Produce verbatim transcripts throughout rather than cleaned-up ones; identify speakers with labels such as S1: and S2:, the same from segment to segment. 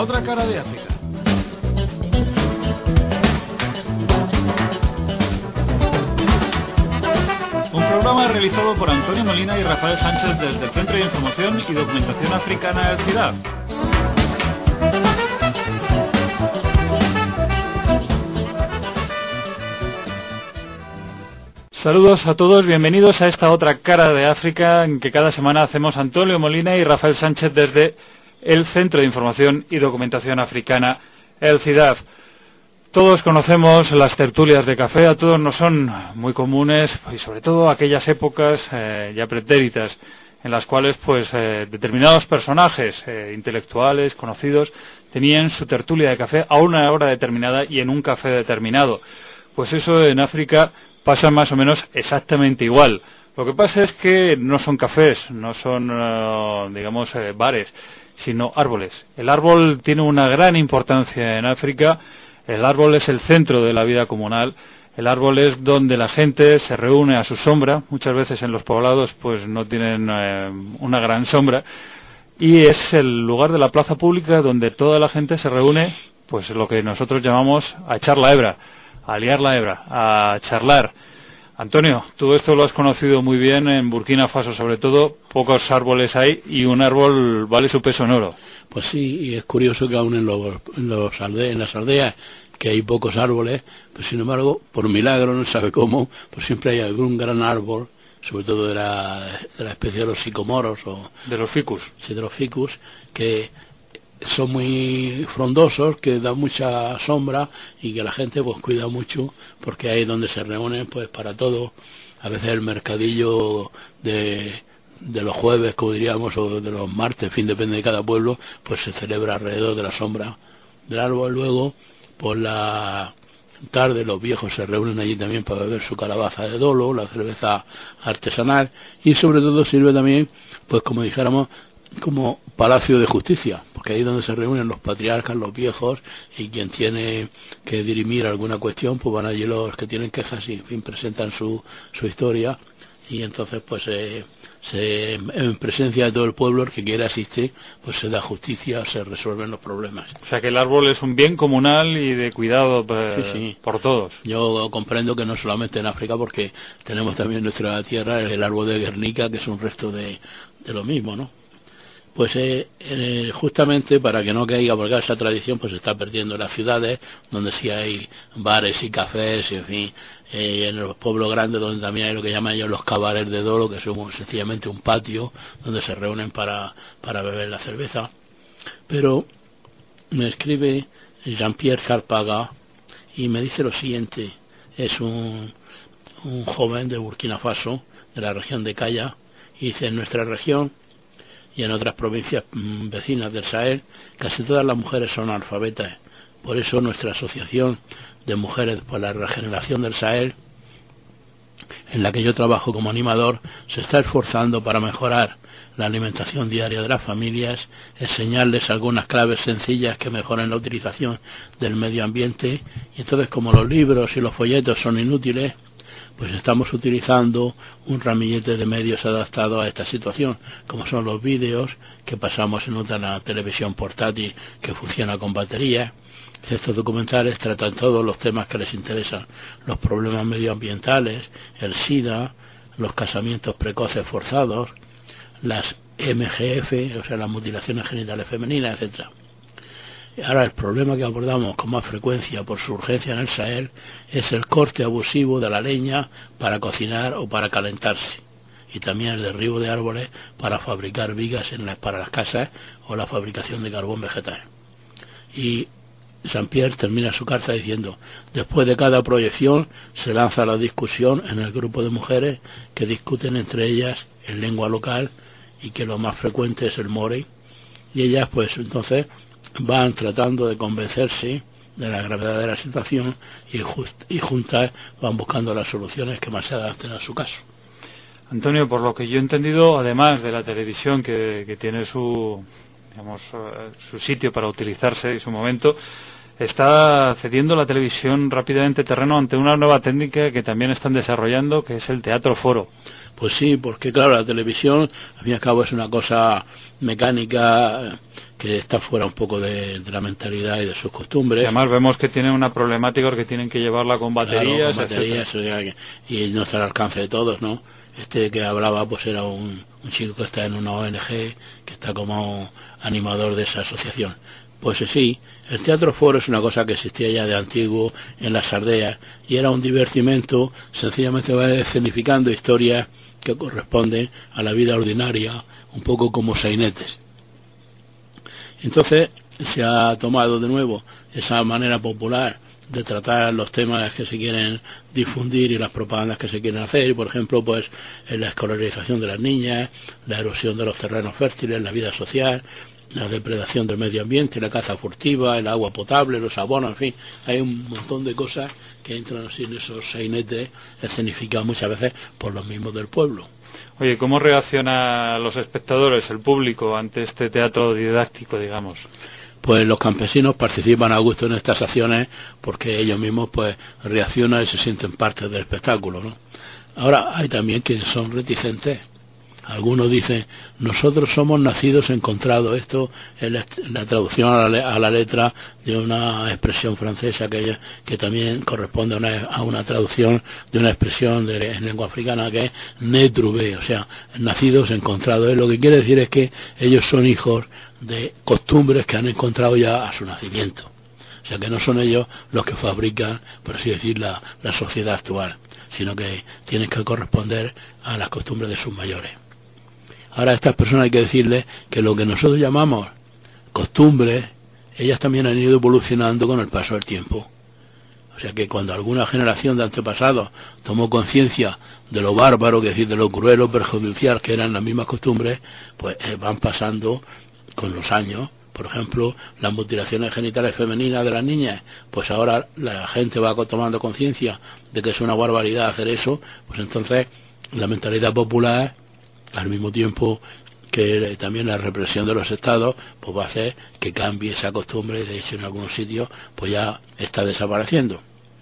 S1: otra cara de África. Un programa realizado por Antonio Molina y Rafael Sánchez desde el Centro de Información y Documentación Africana del CIDAD. Saludos a todos, bienvenidos a esta otra cara de África en que cada semana hacemos Antonio Molina y Rafael Sánchez desde el Centro de Información y Documentación Africana, el CIDAD. Todos conocemos las tertulias de café, a todos nos son muy comunes y sobre todo aquellas épocas eh, ya pretéritas en las cuales pues eh, determinados personajes eh, intelectuales, conocidos, tenían su tertulia de café a una hora determinada y en un café determinado. Pues eso en África pasa más o menos exactamente igual. Lo que pasa es que no son cafés, no son, uh, digamos, eh, bares, sino árboles. El árbol tiene una gran importancia en África. El árbol es el centro de la vida comunal. El árbol es donde la gente se reúne a su sombra. Muchas veces en los poblados pues no tienen eh, una gran sombra. Y es el lugar de la plaza pública donde toda la gente se reúne, pues lo que nosotros llamamos a echar la hebra. A liar la hebra, a charlar. Antonio, tú esto lo has conocido muy bien en Burkina Faso, sobre todo, pocos árboles hay y un árbol vale su peso en oro.
S2: Pues sí, y es curioso que aún en, los, en, los alde- en las aldeas que hay pocos árboles, pues sin embargo, por milagro, no se sabe cómo, pues siempre hay algún gran árbol, sobre todo de la, de la especie de los sicomoros o
S1: de los ficus,
S2: sí, de los ficus, que son muy frondosos, que dan mucha sombra y que la gente pues cuida mucho porque ahí es donde se reúnen pues para todo. A veces el mercadillo de, de los jueves, como diríamos, o de los martes, en fin, depende de cada pueblo, pues se celebra alrededor de la sombra del árbol. Luego por la tarde los viejos se reúnen allí también para beber su calabaza de dolo, la cerveza artesanal, y sobre todo sirve también, pues como dijéramos, como palacio de justicia, porque ahí es donde se reúnen los patriarcas, los viejos, y quien tiene que dirimir alguna cuestión, pues van allí los que tienen quejas y en fin presentan su, su historia, y entonces pues eh, se, en presencia de todo el pueblo, el que quiera asistir, pues se da justicia, se resuelven los problemas.
S1: O sea que el árbol es un bien comunal y de cuidado eh,
S2: sí, sí.
S1: por todos.
S2: Yo comprendo que no solamente en África, porque tenemos también en nuestra tierra el árbol de Guernica, que es un resto de, de lo mismo, ¿no? Pues eh, eh, justamente para que no caiga, porque esa tradición pues se está perdiendo en las ciudades, donde sí hay bares y cafés, y en fin, eh, en los pueblos grandes donde también hay lo que llaman ellos los cabarets de dolo, que son sencillamente un patio donde se reúnen para, para beber la cerveza. Pero me escribe Jean-Pierre Carpaga y me dice lo siguiente: es un, un joven de Burkina Faso, de la región de Kaya, y dice: en nuestra región y en otras provincias vecinas del Sahel, casi todas las mujeres son analfabetas. Por eso nuestra asociación de mujeres por la regeneración del Sahel, en la que yo trabajo como animador, se está esforzando para mejorar la alimentación diaria de las familias, enseñarles algunas claves sencillas que mejoren la utilización del medio ambiente. Y entonces, como los libros y los folletos son inútiles, pues estamos utilizando un ramillete de medios adaptados a esta situación, como son los vídeos que pasamos en una televisión portátil que funciona con batería. Estos documentales tratan todos los temas que les interesan: los problemas medioambientales, el SIDA, los casamientos precoces forzados, las M G F, o sea, las mutilaciones genitales femeninas, etcétera. Ahora, el problema que abordamos con más frecuencia por su urgencia en el Sahel es el corte abusivo de la leña para cocinar o para calentarse, y también el derribo de árboles para fabricar vigas en las, para las casas, o la fabricación de carbón vegetal. Y Jean-Pierre termina su carta diciendo: después de cada proyección se lanza la discusión en el grupo de mujeres que discuten entre ellas en lengua local, y que lo más frecuente es el morey, y ellas pues entonces van tratando de convencerse de la gravedad de la situación y, just, y juntas van buscando las soluciones que más se adapten a su caso.
S1: Antonio, por lo que yo he entendido, además de la televisión que, que tiene su, digamos, su sitio para utilizarse y su momento, está cediendo la televisión rápidamente terreno ante una nueva técnica que también están desarrollando, que es el teatro foro.
S2: Pues sí, porque claro, la televisión, al fin y al cabo, es una cosa mecánica que está fuera un poco de, de la mentalidad y de sus costumbres.
S1: Y además vemos que tienen una problemática porque tienen que llevarla con baterías,
S2: claro, con baterías y no está al alcance de todos, ¿no? Este que hablaba pues era un, un chico que está en una O N G, que está como animador de esa asociación. Pues sí, el teatro foro es una cosa que existía ya de antiguo en las aldeas y era un divertimento, sencillamente va escenificando historias que corresponden a la vida ordinaria, un poco como sainetes. Entonces se ha tomado de nuevo esa manera popular de tratar los temas que se quieren difundir y las propagandas que se quieren hacer, por ejemplo, pues en la escolarización de las niñas, la erosión de los terrenos fértiles, la vida social, la depredación del medio ambiente, la caza furtiva, el agua potable, los abonos, en fin, hay un montón de cosas que entran así en esos sainetes escenificados muchas veces por los mismos del pueblo.
S1: Oye, ¿cómo reaccionan los espectadores, el público, ante este teatro didáctico, digamos?
S2: Pues los campesinos participan a gusto en estas acciones porque ellos mismos pues reaccionan y se sienten parte del espectáculo, ¿no? Ahora hay también quienes son reticentes. Algunos dicen, nosotros somos nacidos encontrados. Esto es la, la traducción a la, a la letra de una expresión francesa que, que también corresponde a una, a una traducción de una expresión de, en lengua africana que es né trouvé, o sea, nacidos encontrados. Lo que quiere decir es que ellos son hijos de costumbres que han encontrado ya a su nacimiento. O sea, que no son ellos los que fabrican, por así decir, la, la sociedad actual, sino que tienen que corresponder a las costumbres de sus mayores. Ahora a estas personas hay que decirles que lo que nosotros llamamos costumbres, ellas también han ido evolucionando con el paso del tiempo. O sea que cuando alguna generación de antepasados tomó conciencia de lo bárbaro, que es decir, de lo cruel o perjudicial que eran las mismas costumbres, pues eh, van pasando con los años. Por ejemplo, las mutilaciones genitales femeninas de las niñas, pues ahora la gente va tomando conciencia de que es una barbaridad hacer eso, pues entonces la mentalidad popular, al mismo tiempo que también la represión de los estados, pues va a hacer que cambie esa costumbre. De hecho, en algunos sitios pues ya está desapareciendo.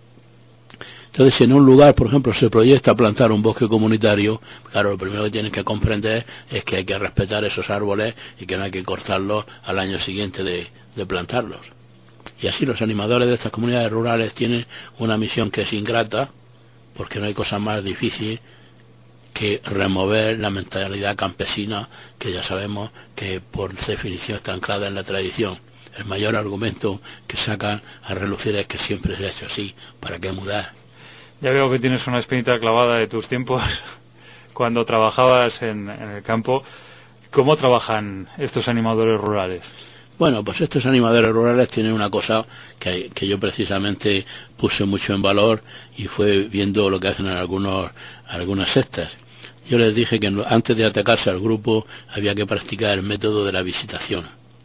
S2: Entonces, si en un lugar, por ejemplo, se proyecta plantar un bosque comunitario, claro, lo primero que tienen que comprender es que hay que respetar esos árboles y que no hay que cortarlos al año siguiente de, de plantarlos. Y así los animadores de estas comunidades rurales tienen una misión que es ingrata, porque no hay cosa más difícil que remover la mentalidad campesina, que ya sabemos que por definición está anclada en la tradición. El mayor argumento que sacan a relucir es que siempre se ha hecho así, ¿para qué mudar?
S1: Ya veo que tienes una espinita clavada de tus tiempos cuando trabajabas en, en el campo. ¿Cómo trabajan estos animadores rurales?
S2: Bueno, pues estos animadores rurales tienen una cosa que, que yo precisamente puse mucho en valor y fue viendo lo que hacen en algunos, algunas sectas. Yo les dije que antes de atacarse al grupo había que practicar el método de la visitación.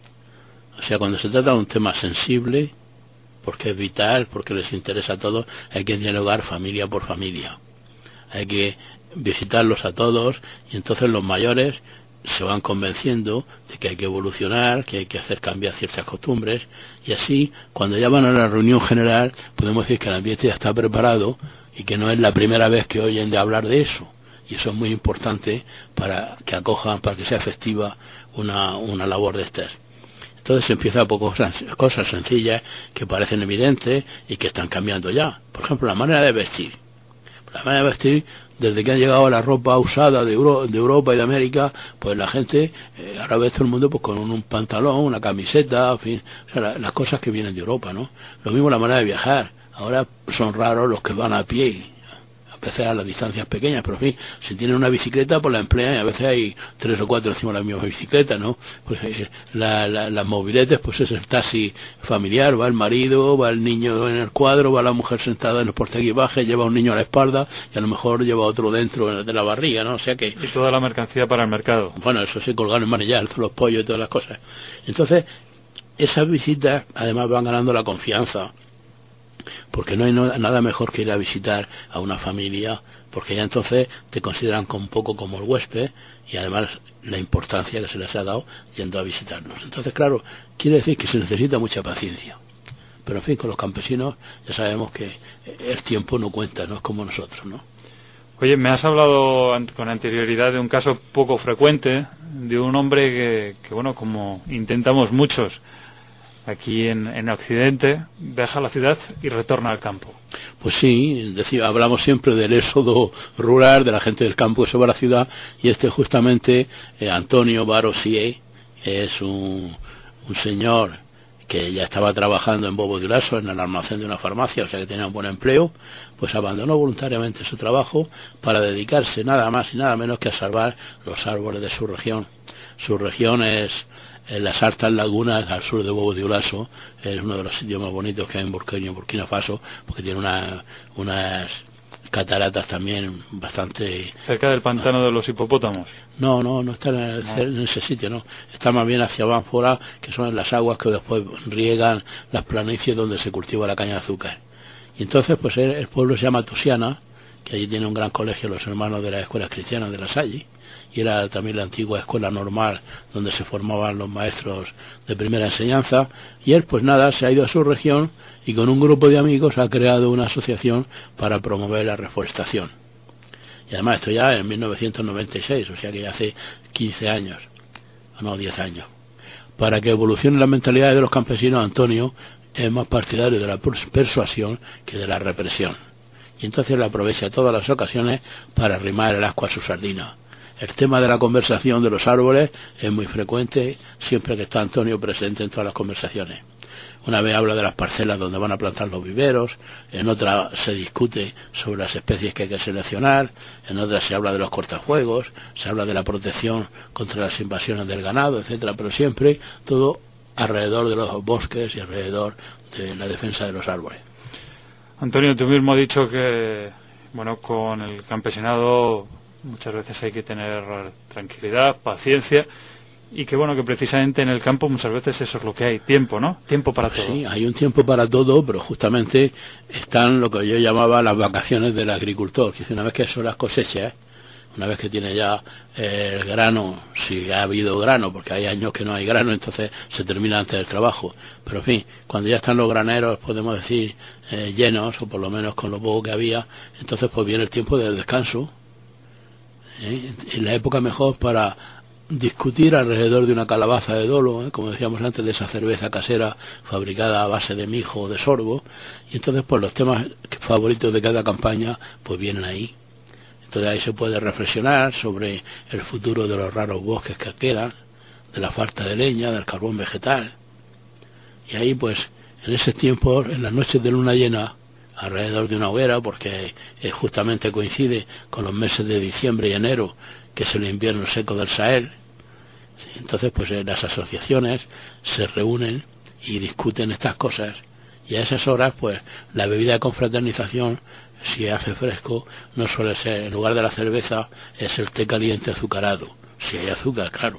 S2: O sea, cuando se trata de un tema sensible, porque es vital, porque les interesa a todos, hay que dialogar familia por familia. Hay que visitarlos a todos y entonces los mayores se van convenciendo de que hay que evolucionar, que hay que hacer cambiar ciertas costumbres, y así, cuando ya van a la reunión general, podemos decir que el ambiente ya está preparado y que no es la primera vez que oyen de hablar de eso. Y eso es muy importante para que acojan, para que sea efectiva una, una labor de estas. Entonces se empieza por cosas, cosas sencillas que parecen evidentes y que están cambiando ya. Por ejemplo, la manera de vestir. La manera de vestir, desde que ha llegado la ropa usada de, Euro, de Europa y de América, pues la gente, eh, ahora ve todo el mundo pues con un, un pantalón, una camiseta, en fin, o sea, la, las cosas que vienen de Europa, ¿no? Lo mismo la manera de viajar. Ahora son raros los que van a pie, a veces a las distancias pequeñas, pero en fin, si tienen una bicicleta, pues la emplean y a veces hay tres o cuatro encima de la misma bicicleta, ¿no? Pues eh, la, la, las mobiletes, pues es el taxi familiar, va el marido, va el niño en el cuadro, va la mujer sentada en el portaequipaje, lleva un niño a la espalda y a lo mejor lleva otro dentro de la barriga, ¿no? O sea que...
S1: Y toda la mercancía para el mercado.
S2: Bueno, eso sí, colgar en manillar, todos los pollos y todas las cosas. Entonces, esas visitas además van ganando la confianza, porque no hay no, nada mejor que ir a visitar a una familia, porque ya entonces te consideran un poco como el huésped y además la importancia que se les ha dado yendo a visitarnos. Entonces, claro, quiere decir que se necesita mucha paciencia, Pero en fin, con los campesinos ya sabemos que el tiempo no cuenta, no es como nosotros, ¿no?
S1: Oye, me has hablado con anterioridad de un caso poco frecuente, de un hombre que, que bueno, como intentamos muchos aquí en, en Occidente, deja la ciudad y retorna al campo.
S2: Pues sí, decir, hablamos siempre del éxodo rural, de la gente del campo que se va a la ciudad, y este justamente, eh, Antonio Varo Sié, es un, un señor que ya estaba trabajando en Bobo de Dioulasso, en el almacén de una farmacia, o sea que tenía un buen empleo, pues abandonó voluntariamente su trabajo para dedicarse nada más y nada menos que a salvar los árboles de su región. Su región es en las altas lagunas al sur de Bobo de Dioulasso, es uno de los sitios más bonitos que hay en Burkina, en Burkina Faso, porque tiene una, unas cataratas también bastante...
S1: ¿Cerca del pantano de los hipopótamos?
S2: No, no, no está en, el, no. en ese sitio, no. Está más bien hacia Banfora, que son las aguas que después riegan las planicies donde se cultiva la caña de azúcar. Y entonces, pues el, el pueblo se llama Tusiana, que allí tiene un gran colegio, los hermanos de las escuelas cristianas de La Salle, y era también la antigua escuela normal donde se formaban los maestros de primera enseñanza, y él pues nada, se ha ido a su región y con un grupo de amigos ha creado una asociación para promover la reforestación. Y además esto ya en mil novecientos noventa y seis, o sea que ya hace quince años, o no, diez años. Para que evolucione la mentalidad de los campesinos, Antonio es más partidario de la persuasión que de la represión. Y entonces le aprovecha todas las ocasiones para arrimar el ascua a su sardina. El tema de la conversación de los árboles es muy frecuente siempre que está Antonio presente en todas las conversaciones. Una vez habla de las parcelas donde van a plantar los viveros, en otra se discute sobre las especies que hay que seleccionar, en otra se habla de los cortafuegos, se habla de la protección contra las invasiones del ganado, etcétera, pero siempre todo alrededor de los bosques y alrededor de la defensa de los árboles.
S1: Antonio, tú mismo has dicho que, bueno, con el campesinado muchas veces hay que tener tranquilidad, paciencia, y que bueno, que precisamente en el campo muchas veces eso es lo que hay, tiempo, ¿no? Tiempo para todo.
S2: Sí, hay un tiempo para todo, pero justamente están lo que yo llamaba las vacaciones del agricultor, que una vez que son las cosechas, una vez que tiene ya eh, el grano, si ha habido grano, porque hay años que no hay grano, entonces se termina antes del trabajo. Pero en fin, cuando ya están los graneros, podemos decir, eh, llenos, o por lo menos con lo poco que había, entonces pues viene el tiempo del descanso. ¿eh? En la época mejor para discutir alrededor de una calabaza de dolo, ¿eh? como decíamos antes, de esa cerveza casera fabricada a base de mijo o de sorgo, y entonces pues los temas favoritos de cada campaña pues vienen ahí. Entonces ahí se puede reflexionar sobre el futuro de los raros bosques que quedan, de la falta de leña, del carbón vegetal. Y ahí pues en ese tiempo, en las noches de luna llena, alrededor de una hoguera, porque eh, justamente coincide con los meses de diciembre y enero, que es el invierno seco del Sahel. ¿sí? Entonces pues eh, las asociaciones se reúnen y discuten estas cosas, y a esas horas pues la bebida de confraternización, si hace fresco, no suele ser, en lugar de la cerveza, es el té caliente azucarado, si hay azúcar, claro.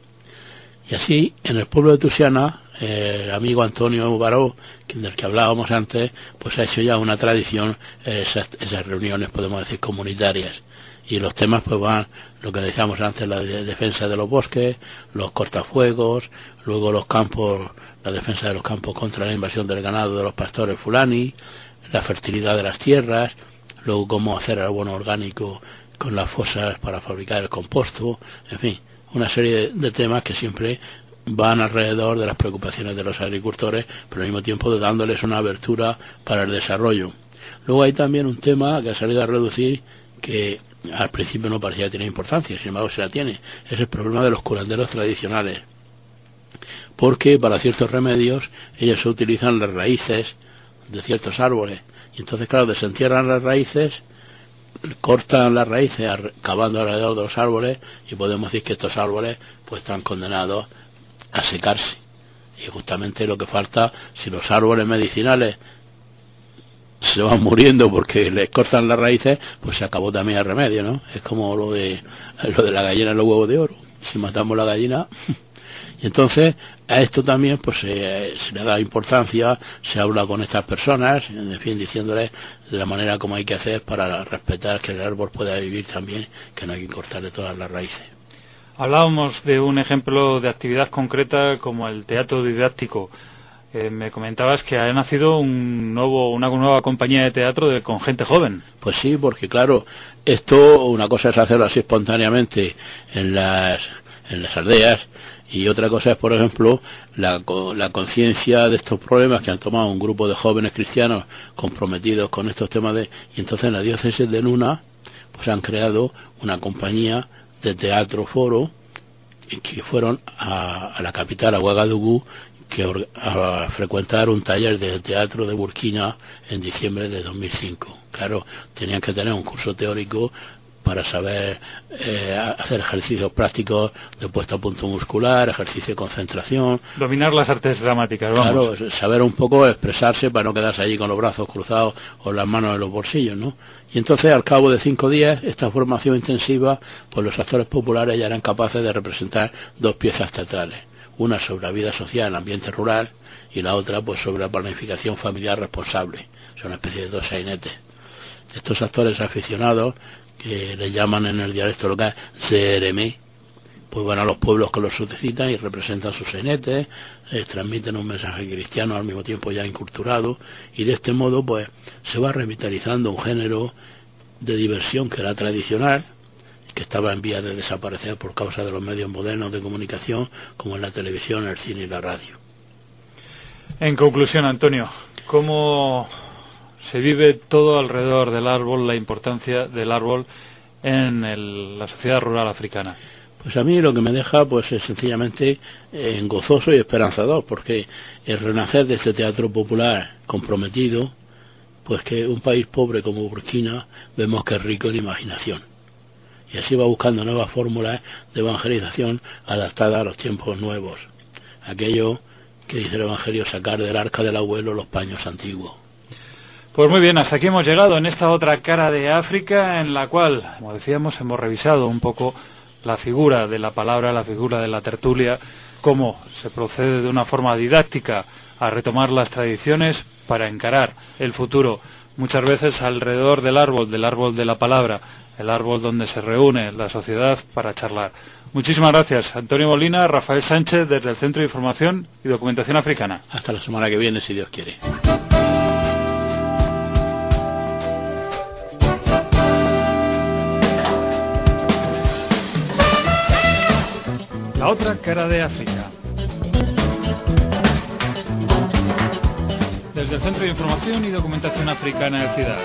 S2: Y así, en el pueblo de Tusiana, eh, el amigo Antonio Baró, del que hablábamos antes, pues ha hecho ya una tradición eh, esas, esas reuniones, podemos decir, comunitarias. Y los temas pues van, lo que decíamos antes, la de defensa de los bosques, los cortafuegos, luego los campos, la defensa de los campos contra la invasión del ganado de los pastores fulani, la fertilidad de las tierras, luego cómo hacer el abono orgánico con las fosas para fabricar el composto, en fin, una serie de, de temas que siempre van alrededor de las preocupaciones de los agricultores, pero al mismo tiempo dándoles una abertura para el desarrollo. Luego hay también un tema que ha salido a reducir, que al principio no parecía tener importancia, sin embargo se la tiene, es el problema de los curanderos tradicionales, porque para ciertos remedios ellos se utilizan las raíces de ciertos árboles, y entonces claro, desentierran las raíces, cortan las raíces cavando alrededor de los árboles, y podemos decir que estos árboles pues están condenados a secarse. Y justamente lo que falta, si los árboles medicinales se van muriendo porque les cortan las raíces, pues se acabó también el remedio, ¿no? Es como lo de lo de la gallina y los huevos de oro. Si matamos la gallina. Y entonces a esto también pues se, se le da importancia, se habla con estas personas, en fin, diciéndoles de la manera como hay que hacer para respetar que el árbol pueda vivir también, que no hay que cortarle todas las raíces.
S1: Hablábamos de un ejemplo de actividad concreta como el teatro didáctico. Eh, me comentabas que ha nacido un nuevo, una nueva compañía de teatro de, con gente joven.
S2: Pues sí, porque claro, esto, una cosa es hacerlo así espontáneamente en las, en las aldeas, y otra cosa es, por ejemplo, la, la conciencia de estos problemas que han tomado un grupo de jóvenes cristianos comprometidos con estos temas de... Y entonces en la diócesis de Nuna pues han creado una compañía de teatro foro que fueron a, a la capital, a Ouagadougou, que a frecuentar un taller de teatro de Burkina en diciembre de dos mil cinco. Claro, tenían que tener un curso teórico para saber eh, hacer ejercicios prácticos de puesta a punto muscular, ejercicio de concentración.
S1: Dominar las artes dramáticas, vamos.
S2: Claro, saber un poco expresarse para no quedarse allí con los brazos cruzados o las manos en los bolsillos, ¿no? Y entonces, al cabo de cinco días, esta formación intensiva, pues los actores populares ya eran capaces de representar dos piezas teatrales. Una sobre la vida social en ambiente rural y la otra pues sobre la planificación familiar responsable. Son una especie de dos sainetes. Estos actores aficionados, que les llaman en el dialecto local C R M, pues van a los pueblos que los solicitan y representan sus sainetes, eh, transmiten un mensaje cristiano al mismo tiempo ya inculturado, y de este modo pues se va revitalizando un género de diversión que era tradicional, que estaba en vías de desaparecer por causa de los medios modernos de comunicación, como en la televisión, el cine y la radio.
S1: En conclusión, Antonio, ¿cómo se vive todo alrededor del árbol, la importancia del árbol en el, la sociedad rural africana?
S2: Pues a mí lo que me deja pues es sencillamente eh, gozoso y esperanzador, porque el renacer de este teatro popular comprometido, pues que un país pobre como Burkina vemos que es rico en imaginación. Y así va buscando nuevas fórmulas de evangelización adaptadas a los tiempos nuevos. Aquello que dice el Evangelio, sacar del arca del abuelo los paños antiguos.
S1: Pues muy bien, hasta aquí hemos llegado en esta otra cara de África, en la cual, como decíamos, hemos revisado un poco la figura de la palabra, la figura de la tertulia, cómo se procede de una forma didáctica a retomar las tradiciones para encarar el futuro, muchas veces alrededor del árbol, del árbol de la palabra, el árbol donde se reúne la sociedad para charlar. Muchísimas gracias, Antonio Molina, Rafael Sánchez, desde el Centro de Información y Documentación Africana.
S2: Hasta la semana que viene, si Dios quiere.
S1: La otra cara de África. Desde el Centro de Información y Documentación Africana de Ciudad.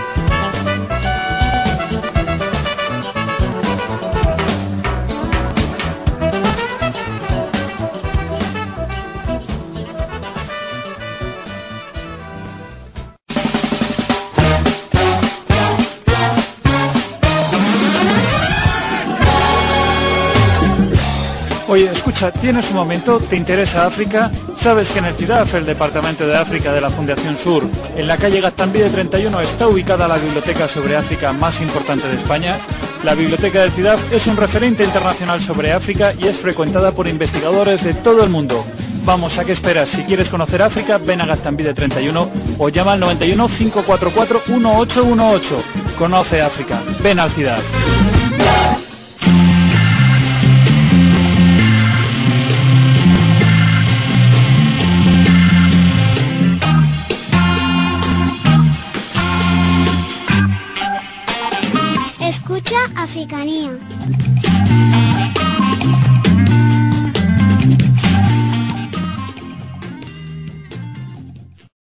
S1: Oye, escucha, ¿tienes un momento? ¿Te interesa África? ¿Sabes que en el CIDAF, el Departamento de África de la Fundación Sur, en la calle Gaztambide treinta y uno, está ubicada la biblioteca sobre África más importante de España? La biblioteca del CIDAF es un referente internacional sobre África y es frecuentada por investigadores de todo el mundo. Vamos, ¿a qué esperas? Si quieres conocer África, ven a Gaztambide treinta y uno o llama al noventa y uno, cinco cuatro cuatro, uno ocho uno ocho. Conoce África. Ven al CIDAF.
S3: Escucha Africanía.